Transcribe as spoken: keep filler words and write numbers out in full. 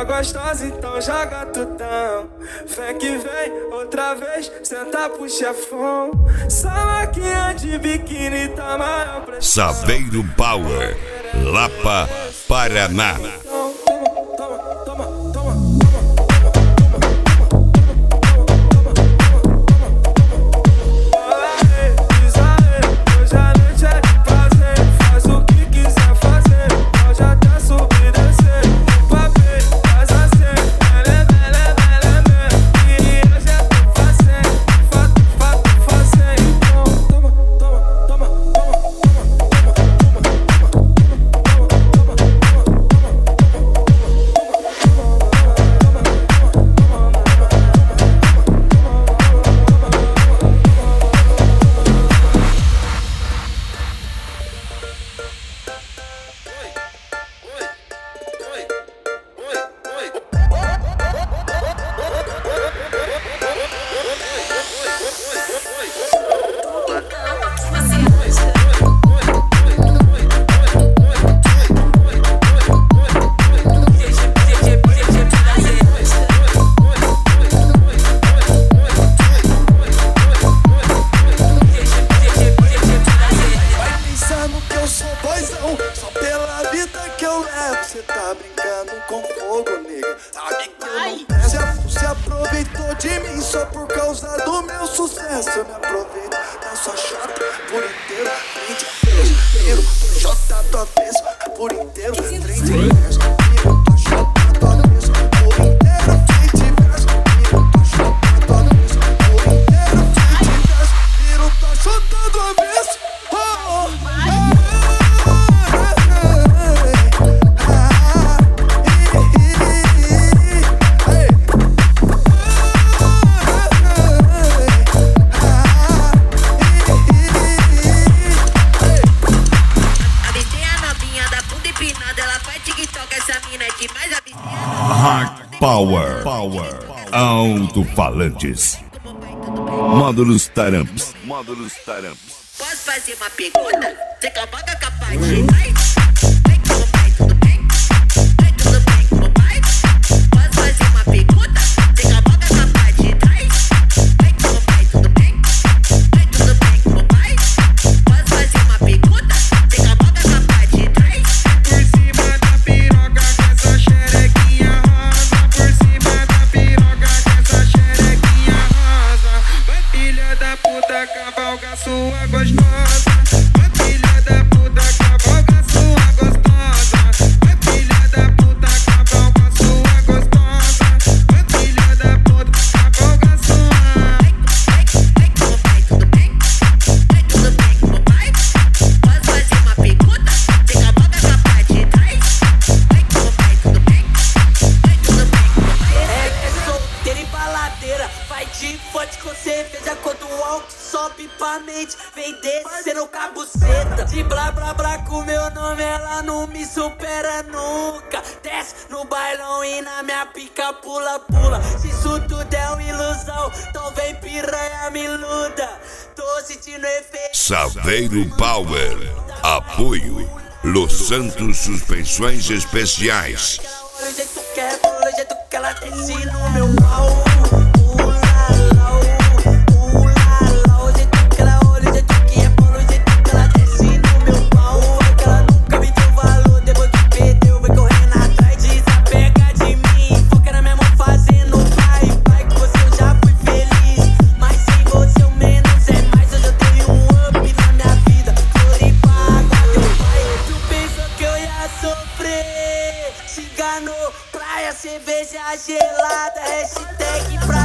sua gostosa, então joga tutão. Vem que vem, outra vez, senta pro chefão. Salaquinha de biquíni tá maior pressão. Saveiro Power, Lapa, Paraná. Só pela vida que eu levo, cê tá brincando com fogo, nega. Sabe que eu não peço. Você aproveitou de mim só por causa do meu sucesso. Eu me aproveito da sua chata por inteiro. Frente a frente, inteiro, jota tua peça por inteiro. Frente a verso, viro, tua chata tua peça por inteiro. Frente a verso, viro, tua chata tua peça por inteiro. Frente a verso, viro, tua chata tua peça. Oh, oh. Hard Power, Power, alto-falantes, módulos taramps, módulos taramps. Posso fazer uma pergunta? Você com a boca capaz de vai? Vem com o pai, tudo bem? Vem tudo bem com o pai? Posso fazer uma pergunta? Você com a boca capaz de trás? Vem com o pai, tudo bem? Vem tudo bem com o pai? Posso fazer uma pergunta? Você com a boca capaz de trás? Por cima da piroca com essa xerequinha rosa. Por cima da piroca com essa xerequinha rosa. Vai filha da puta, cavalga sua gostosa. Vai filha da puta, cavalga sua gostosa. Vai filha da puta, cavalga sua gostosa. Vai filha da puta, cavalga sua. Vem com o pai, tudo bem? Vem tudo bem com o pai? Posso fazer uma pergunta? Você com a boca capaz de trás? Vem com o pai, tudo bem? Vem tudo bem com o pai? É, é solteiro e baladeira. Vai de forte com cerveja. Quando o álcool sobe pra mente, vem descendo com a buceta. De blá blá blá com meu nome, ela não me supera nunca. Desce no bailão e na minha pica pula, pula. Se isso tudo é uma ilusão, então vem piranha me iluda. Tô sentindo efeito. Saveiro Power, apoio Los Santos Suspensões Especiais. Olha o jeito que é, olha o jeito que ela desce no meu pau. Cerveja gelada, hashtag pra